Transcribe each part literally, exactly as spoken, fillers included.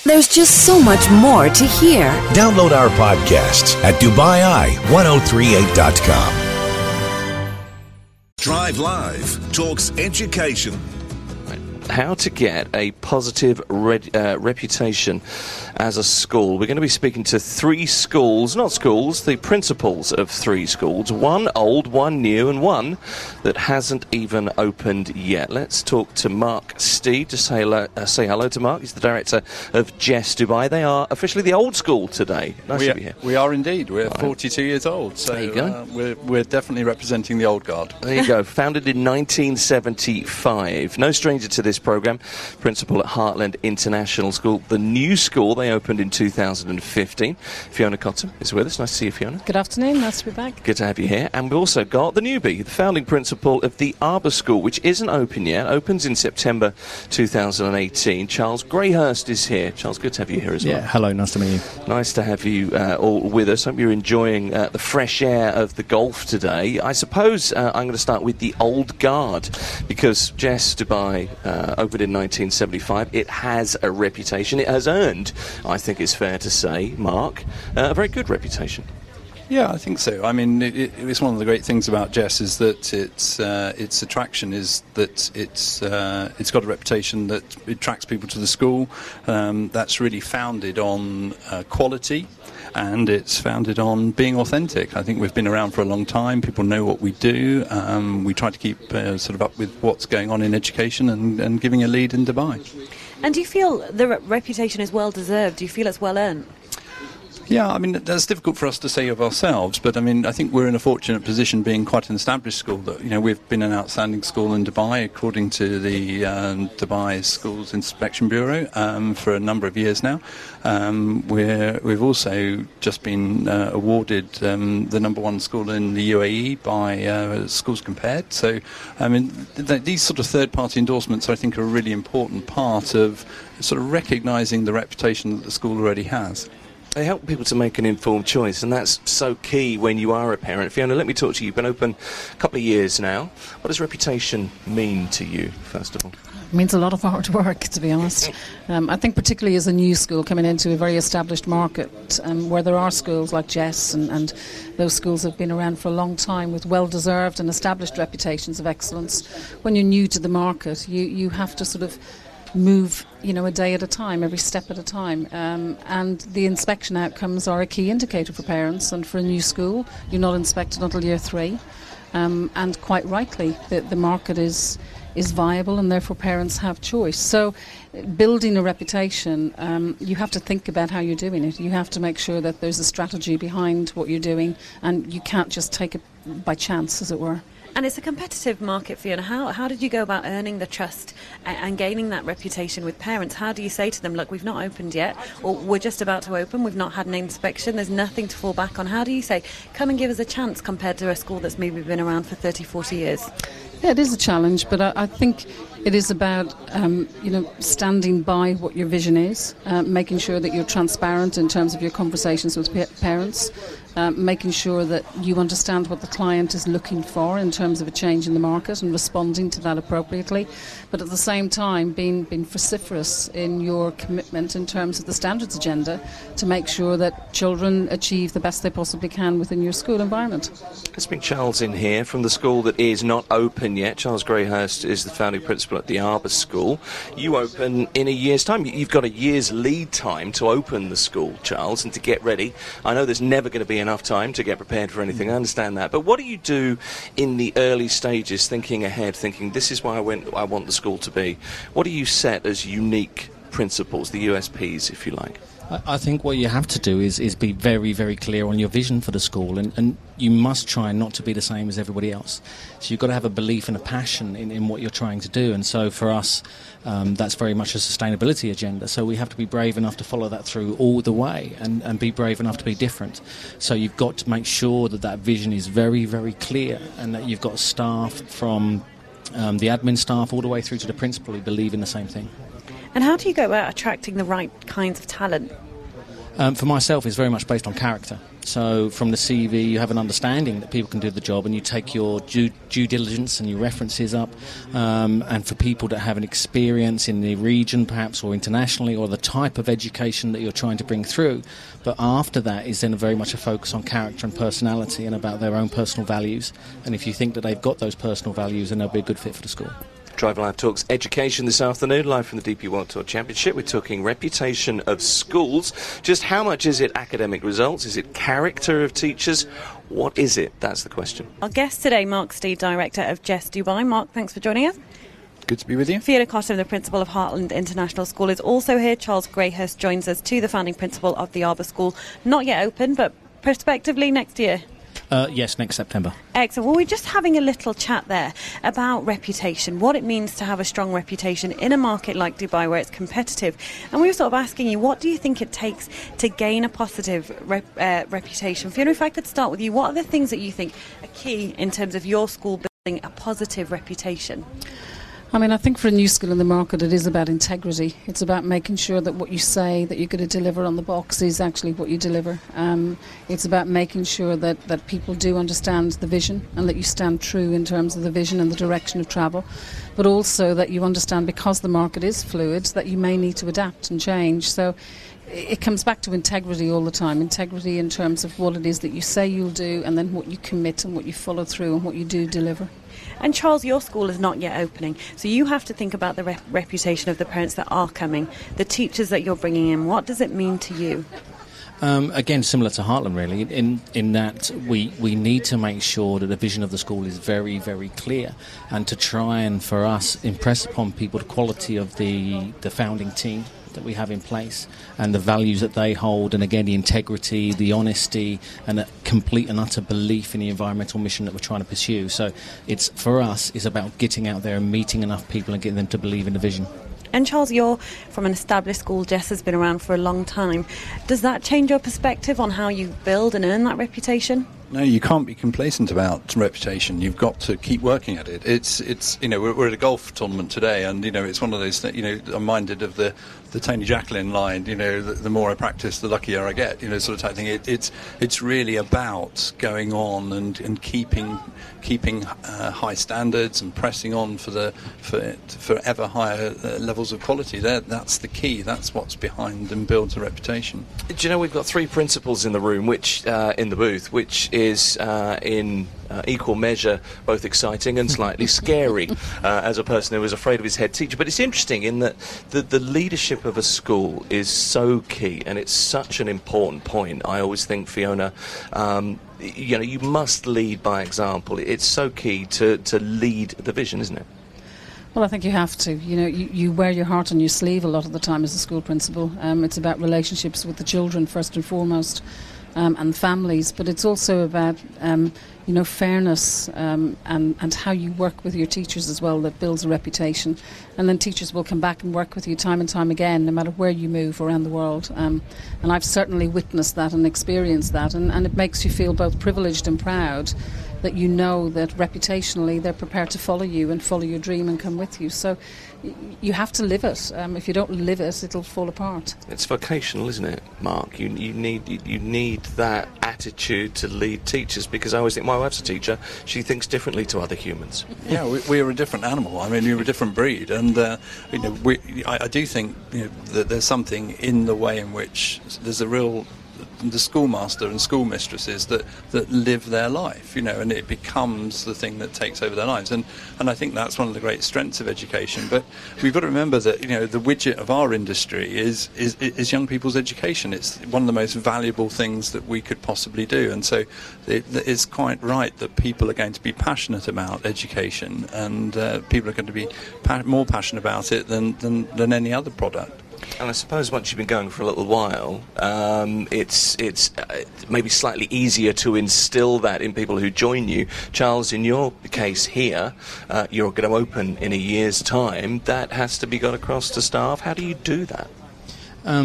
There's just so much more to hear. Download our podcasts at Dubai Eye ten thirty-eight dot com. Drive Live talks education. How to get a positive red, uh, reputation as a school. We're going to be speaking to three schools, not schools, the principals of three schools, one old, one new, and one that hasn't even opened yet. Let's talk to Mark Steed to say hello, uh, say hello to Mark. He's the director of Jess Dubai. They are officially the old school today. Nice we to are, be here. We are indeed. We're right. forty-two years old, so there you go. Uh, we're, we're definitely representing the old guard. There you go. Founded in nineteen seventy-five. No stranger to this programme. Principal at Heartland International School. The new school, they opened in two thousand fifteen. Fiona Cotton is with us. Nice to see you, Fiona. Good afternoon. Nice to be back. Good to have you here. And we've also got the newbie, the founding principal of the Arbour School, which isn't open yet. Opens in September two thousand eighteen. Charles Greyhurst is here. Charles, good to have you here as well. Yeah, hello. Nice to meet you. Nice to have you uh, all with us. Hope you're enjoying uh, the fresh air of the golf today. I suppose uh, I'm going to start with the old guard, because Jess Dubai uh, opened in nineteen seventy-five. It has a reputation. It has earned, I think it's fair to say, Mark, uh, a very good reputation. Yeah, I think so. I mean, it, it, it's one of the great things about Jess is that its uh, its attraction is that it's uh, it's got a reputation that attracts people to the school. Um, that's really founded on uh, quality, and it's founded on being authentic. I think we've been around for a long time. People know what we do. Um, we try to keep uh, sort of up with what's going on in education and, and giving a lead in Dubai. And do you feel the re- reputation is well deserved? Do you feel it's well earned? Yeah, I mean, that's difficult for us to say of ourselves, but I mean, I think we're in a fortunate position being quite an established school. That, you know, we've been an outstanding school in Dubai, according to the um, Dubai Schools Inspection Bureau, um, for a number of years now. Um, we're, we've also just been uh, awarded um, the number one school in the U A E by uh, Schools Compared. So, I mean, th- these sort of third-party endorsements, I think, are a really important part of sort of recognising the reputation that the school already has. They help people to make an informed choice, and that's so key when you are a parent. Fiona, let me talk to you. You've been open a couple of years now. What does reputation mean to you, first of all? It means a lot of hard work, to be honest. Um, I think particularly as a new school coming into a very established market, um, where there are schools like Jess, and, and those schools have been around for a long time with well-deserved and established reputations of excellence. When you're new to the market, you, you have to sort of move, you know, a day at a time, every step at a time. Um, and the inspection outcomes are a key indicator for parents. And for a new school, you're not inspected until year three. Um, and quite rightly, the, the market is is viable, and therefore parents have choice. So building a reputation, um, you have to think about how you're doing it. You have to make sure that there's a strategy behind what you're doing, and you can't just take it by chance, as it were. And it's a competitive market, Fiona. How how did you go about earning the trust and, and gaining that reputation with parents? How do you say to them, look, we've not opened yet, or we're just about to open, we've not had an inspection, there's nothing to fall back on? How do you say, come and give us a chance, compared to a school that's maybe been around for thirty, forty years? Yeah, it is a challenge, but I, I think it is about, um, you know, standing by what your vision is, uh, making sure that you're transparent in terms of your conversations with pa- parents, uh, making sure that you understand what the client is looking for in terms of a change in the market and responding to that appropriately, but at the same time being, being vociferous in your commitment in terms of the standards agenda to make sure that children achieve the best they possibly can within your school environment. Let's bring Charles in here from the school that is not open yet. Charles Greyhurst is the founding principal at the Arbour School. You open in a year's time. You've got a year's lead time to open the school, Charles, and to get ready. I know there's never going to be enough time to get prepared for anything. I understand that. But what do you do in the early stages, thinking ahead, thinking this is where I, went, I want the school to be? What do you set as unique principles, the U S Ps, if you like? I think what you have to do is, is be very, very clear on your vision for the school, and, and you must try not to be the same as everybody else. So you've got to have a belief and a passion in, in what you're trying to do, and so for us, um, that's very much a sustainability agenda. So we have to be brave enough to follow that through all the way, and, and be brave enough to be different. So you've got to make sure that that vision is very, very clear, and that you've got staff from um, the admin staff all the way through to the principal who believe in the same thing. And how do you go about attracting the right kinds of talent? Um, for myself, it's very much based on character. So from the C V, you have an understanding that people can do the job, and you take your due, due diligence and your references up. Um, and for people that have an experience in the region, perhaps, or internationally, or the type of education that you're trying to bring through. But after that is then very much a focus on character and personality and about their own personal values. And if you think that they've got those personal values, then they'll be a good fit for the school. Drive Live talks education this afternoon, live from the D P World Tour Championship. We're talking reputation of schools. Just how much is it academic results? Is it character of teachers? What is it? That's the question. Our guest today, Mark Steed, Director of Jess Dubai. Mark, thanks for joining us. Good to be with you. Fiona Cottam, the Principal of Heartland International School, is also here. Charles Greyhurst joins us, too, the founding Principal of the Arbour School. Not yet open, but prospectively next year. Uh, yes, next September. Excellent. Well, we're just having a little chat there about reputation, what it means to have a strong reputation in a market like Dubai where it's competitive. And we were sort of asking you, what do you think it takes to gain a positive rep, uh, reputation? Fiona, if I could start with you, what are the things that you think are key in terms of your school building a positive reputation? I mean, I think for a new school in the market, it is about integrity. It's about making sure that what you say that you're going to deliver on the box is actually what you deliver. Um, it's about making sure that, that people do understand the vision and that you stand true in terms of the vision and the direction of travel, but also that you understand, because the market is fluid, that you may need to adapt and change. So it comes back to integrity all the time. Integrity in terms of what it is that you say you'll do, and then what you commit and what you follow through and what you do deliver. And Charles, your school is not yet opening, so you have to think about the rep- reputation of the parents that are coming, the teachers that you're bringing in. What does it mean to you? Um, again, similar to Heartland, really, in in that we, we need to make sure that the vision of the school is very, very clear, and to try and, for us, impress upon people the quality of the, the founding team that we have in place and the values that they hold, and again the integrity, the honesty, and a complete and utter belief in the environmental mission that we're trying to pursue. So it's, for us, it's about getting out there and meeting enough people and getting them to believe in the vision. And Charles, you're from an established school. Jess has been around for a long time. Does that change your perspective on how you build and earn that reputation? No, you can't be complacent about reputation. You've got to keep working at it. It's, it's, you know, we're, we're at a golf tournament today, and you know, it's one of those that, you know, I'm minded of the, the Tony Jacqueline line. You know, the, the more I practice, the luckier I get. You know, sort of type thing. It, it's, it's really about going on and, and keeping, keeping uh, high standards and pressing on for the, for, for ever higher uh, levels of quality. There, that's the key. That's what's behind and builds a reputation. Do you know, we've got three principals in the room, which uh, in the booth, which is uh, in uh, equal measure both exciting and slightly scary uh, as a person who was afraid of his head teacher. But it's interesting in that the, the leadership of a school is so key, and it's such an important point. I always think, Fiona, um, you know, you must lead by example. It's so key to, to lead the vision, isn't it? Well, I think you have to. You know, you, you wear your heart on your sleeve a lot of the time as a school principal. Um, it's about relationships with the children first and foremost. Um, and families, but it's also about um, you know, fairness um, and, and how you work with your teachers as well, that builds a reputation. And then teachers will come back and work with you time and time again, no matter where you move around the world. Um, and I've certainly witnessed that and experienced that, and, and it makes you feel both privileged and proud that you know that reputationally they're prepared to follow you and follow your dream and come with you. So y- you have to live it. Um, if you don't live it, it'll fall apart. It's vocational, isn't it, Mark? You you need you, you need that attitude to lead teachers, because I always think my wife's a teacher. She thinks differently to other humans. Yeah, we, we are a different animal. I mean, we're a different breed, and uh, you know, we, I, I do think, you know, that there's something in the way in which there's a real. The schoolmaster and schoolmistresses that, that live their life, you know, and it becomes the thing that takes over their lives. And, and I think that's one of the great strengths of education. But we've got to remember that, you know, the widget of our industry is, is, is young people's education. It's one of the most valuable things that we could possibly do. And so it, it's quite right that people are going to be passionate about education, and uh, people are going to be pa- more passionate about it than, than, than any other product. And I suppose once you've been going for a little while, um, it's it's uh, maybe slightly easier to instill that in people who join you. Charles, in your case here, uh, you're going to open in a year's time. That has to be got across to staff. How do you do that? Um,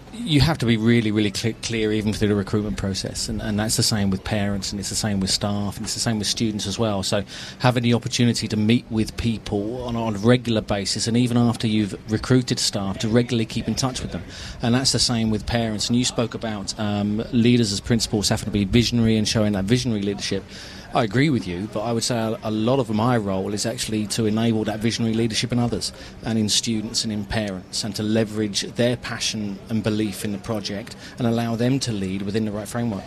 you have to be really, really cl- clear even through the recruitment process, and, and that's the same with parents, and it's the same with staff, and it's the same with students as well. So having the opportunity to meet with people on, on a regular basis, and even after you've recruited staff, to regularly keep in touch with them. And that's the same with parents. And you spoke about um, leaders as principals having to be visionary and showing that visionary leadership. I agree with you, but I would say a, a lot of my role is actually to enable that visionary leadership in others, and in students and in parents, and to leverage their passion and belief in the project and allow them to lead within the right framework.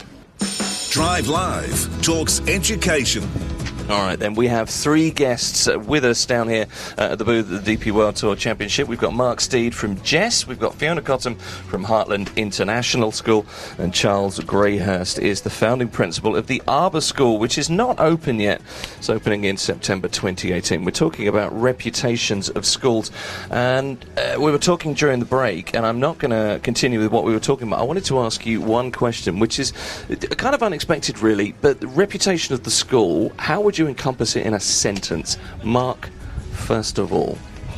Drive Live talks education. All right, then, we have three guests uh, with us down here uh, at the booth of the D P World Tour Championship. We've got Mark Steed from Jess, we've got Fiona Cottam from Heartland International School, and Charles Greyhurst is the founding principal of the Arbour School, which is not open yet. It's opening in September twenty eighteen. We're talking about reputations of schools, and uh, we were talking during the break, and I'm not going to continue with what we were talking about. I wanted to ask you one question, which is kind of unexpected, really, but the reputation of the school, how would you you encompass it in a sentence? Mark, first of all,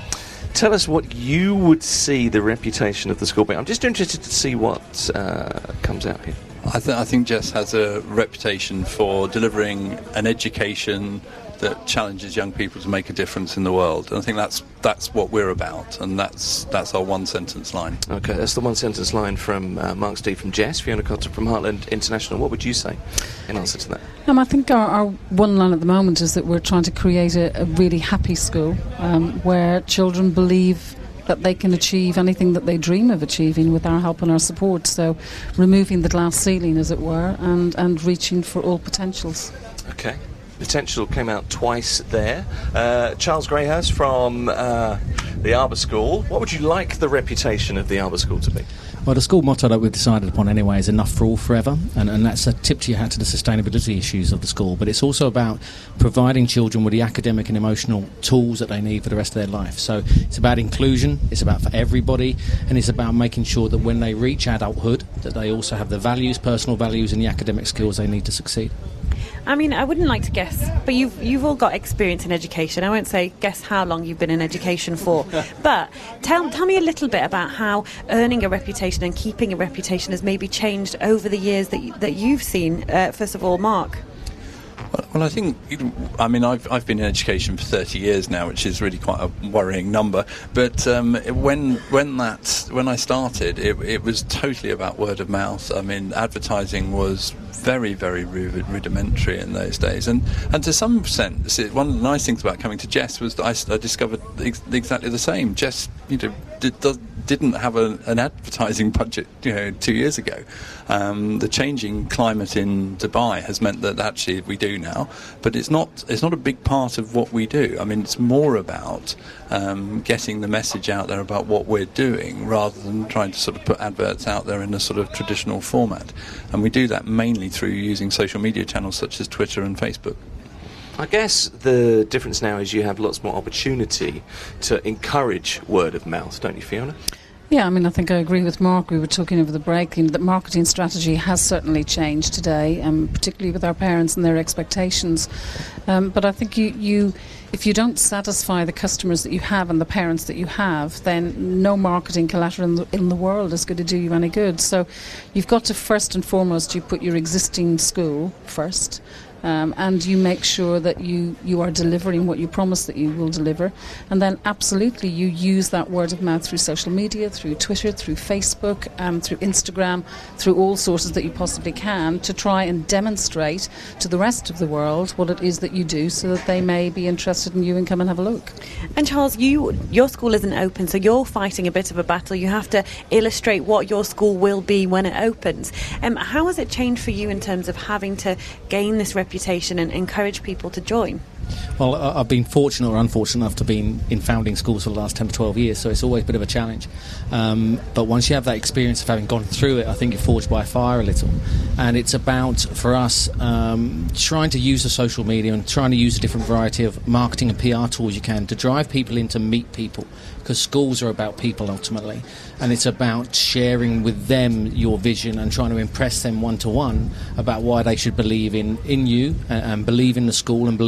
tell us what you would see the reputation of the school be. I'm just interested to see what uh, comes out here. I, th- I think Jess has a reputation for delivering an education that challenges young people to make a difference in the world. And I think that's that's what we're about, and that's that's our one sentence line. Okay, that's the one sentence line from uh, Mark Steed from Jess, Fiona Cottam from Heartland International. What would you say in answer to that? Um, I think our, our one line at the moment is that we're trying to create a, a really happy school um, where children believe that they can achieve anything that they dream of achieving with our help and our support. So removing the glass ceiling, as it were, and, and reaching for all potentials. Okay. Potential came out twice there. Uh, Charles Greyhurst from uh, the Arbour School. What would you like the reputation of the Arbour School to be? Well, the school motto that we've decided upon anyway is enough for all forever, and, and that's a tip to your hat to the sustainability issues of the school, but it's also about providing children with the academic and emotional tools that they need for the rest of their life. So it's about inclusion, it's about for everybody, and it's about making sure that when they reach adulthood that they also have the values, personal values, and the academic skills they need to succeed. I mean, I wouldn't like to guess, but you've you've all got experience in education. I won't say guess how long you've been in education for, but tell tell me a little bit about how earning a reputation and keeping a reputation has maybe changed over the years that you, that you've seen. Uh, first of all, Mark. Well, I think, I mean, I've I've been in education for thirty years now, which is really quite a worrying number. But um, when when that when I started, it, it was totally about word of mouth. I mean, advertising was very, very rudimentary in those days. And, and to some extent, one of the nice things about coming to Jess was that I, I discovered ex- exactly the same. Jess, you know, did, does, didn't have a, an advertising budget, you know, two years ago. Um, the changing climate in Dubai has meant that actually we do now, but it's not it's not a big part of what we do. I mean, it's more about um, getting the message out there about what we're doing rather than trying to sort of put adverts out there in a sort of traditional format. And we do that mainly through using social media channels such as Twitter and Facebook. I guess the difference now is you have lots more opportunity to encourage word of mouth, don't you, Fiona? Yeah, I mean, I think I agree with Mark. We were talking over the break, you know, that marketing strategy has certainly changed today, um, particularly with our parents and their expectations. Um, but I think you, you, if you don't satisfy the customers that you have and the parents that you have, then no marketing collateral in the, in the world is going to do you any good. So you've got to, first and foremost, you put your existing school first. Um, and you make sure that you, you are delivering what you promise that you will deliver. And then absolutely you use that word of mouth through social media, through Twitter, through Facebook, um, through Instagram, through all sources that you possibly can to try and demonstrate to the rest of the world what it is that you do so that they may be interested in you and come and have a look. And Charles, you your school isn't open, so you're fighting a bit of a battle. You have to illustrate what your school will be when it opens. Um, how has it changed for you in terms of having to gain this reputation and encourage people to join? Well, I've been fortunate or unfortunate enough to be in, in founding schools for the last ten to twelve years, so it's always a bit of a challenge. Um, but once you have that experience of having gone through it, I think you're forged by fire a little. And it's about, for us, um, trying to use the social media and trying to use a different variety of marketing and P R tools you can to drive people in to meet people, because schools are about people ultimately. And it's about sharing with them your vision and trying to impress them one-to-one about why they should believe in, in you and, and believe in the school and believe in its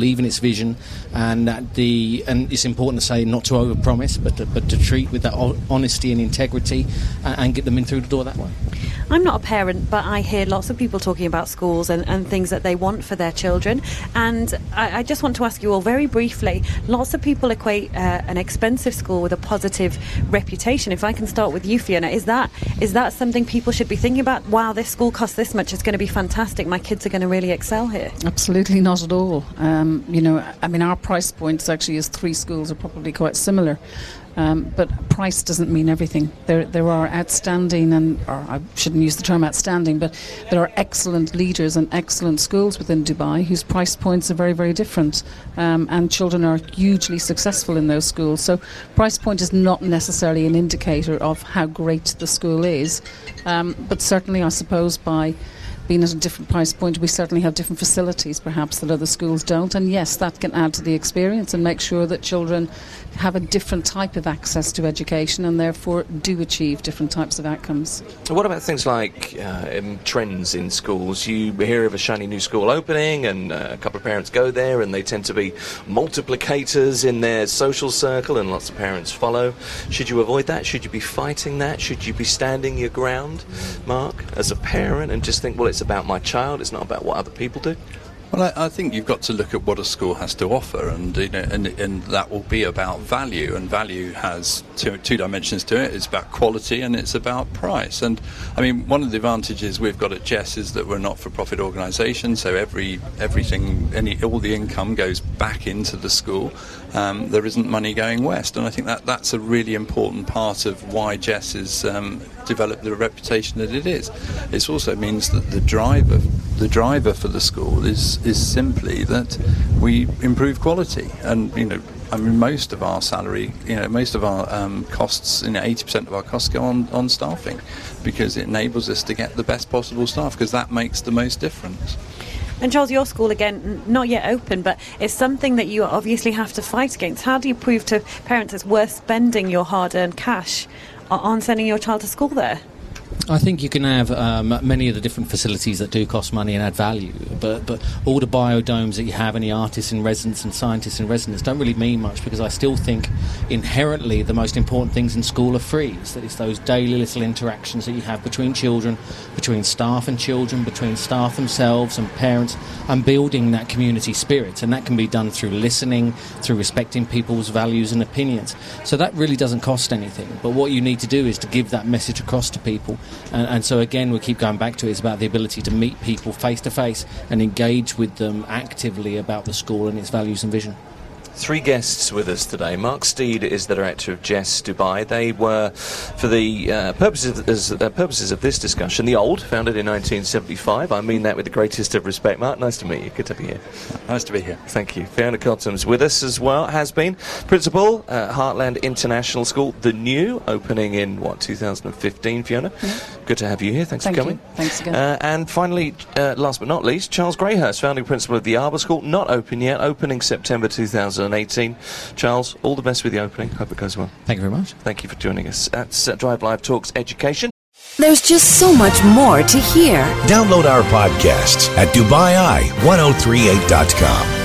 vision, and that the and it's important to say not to overpromise, but to, but to treat with that honesty and integrity, and, and get them in through the door that way. I'm not a parent, but I hear lots of people talking about schools and, and things that they want for their children. And I, I just want to ask you all very briefly, lots of people equate uh, an expensive school with a positive reputation. If I can start with you, Fiona, is that is that something people should be thinking about? Wow, this school costs this much, it's going to be fantastic, my kids are going to really excel here. Absolutely not at all. Um, you know, I mean, our price points actually as three schools are probably quite similar. Um, but price doesn't mean everything. There there are outstanding, and or I shouldn't use the term outstanding, but there are excellent leaders and excellent schools within Dubai whose price points are very, very different. Um, and children are hugely successful in those schools. So price point is not necessarily an indicator of how great the school is. Um, but certainly, I suppose, by being at a different price point, we certainly have different facilities perhaps that other schools don't, and yes, that can add to the experience and make sure that children have a different type of access to education and therefore do achieve different types of outcomes. What about things like uh, um, trends in schools? You hear of a shiny new school opening and uh, a couple of parents go there and they tend to be multiplicators in their social circle and lots of parents follow. Should you avoid that? Should you be fighting that? Should you be standing your ground, Mark, as a parent, and just think, well, it's about my child, it's not about what other people do? Well, I, I think you've got to look at what a school has to offer, and you know, and, and that will be about value. And value has two, two dimensions to it. It's about quality and it's about price. And I mean, one of the advantages we've got at Jess is that we're a not-for-profit organisation, so every everything, any all the income goes back into the school. Um, there isn't money going west, and I think that that's a really important part of why Jess has um, developed the reputation that it is. It also means that the driver, the driver for the school is is simply that we improve quality, and you know, I mean, most of our salary, you know, most of our um, costs, you know, eighty percent of our costs go on on staffing, because it enables us to get the best possible staff, because that makes the most difference. And Charles, your school, again, not yet open, but it's something that you obviously have to fight against. How do you prove to parents it's worth spending your hard-earned cash on sending your child to school there? I think you can have um, many of the different facilities that do cost money and add value, but but all the biodomes that you have, and the artists in residence and scientists in residence, don't really mean much, because I still think inherently the most important things in school are free. So it's those daily little interactions that you have between children, between staff and children, between staff themselves and parents, and building that community spirit. And that can be done through listening, through respecting people's values and opinions. So that really doesn't cost anything. But what you need to do is to give that message across to people. And, and so again, we keep going back to it, it's about the ability to meet people face to face and engage with them actively about the school and its values and vision. Three guests with us today. Mark Steed is the director of Jess Dubai. They were, for the uh, purposes as, uh, purposes of this discussion, the old, founded in nineteen seventy-five. I mean that with the greatest of respect. Mark, nice to meet you. Good to be here. Nice to be here. Thank you. Fiona Cotham's with us as well, has been. Principal at Heartland International School, the new, opening in, what, two thousand fifteen, Fiona? Mm-hmm. Good to have you here. Thanks Thank for coming. You. Thanks again. Uh, and finally, uh, last but not least, Charles Greyhurst, founding principal of the Arbor School, not open yet, opening September two thousand eighteen. Charles, all the best with the opening. Hope it goes well. Thank you very much. Thank you for joining us. That's uh, Drive Live Talks Education. There's just so much more to hear. Download our podcasts at Dubai Eye ten thirty-eight dot com.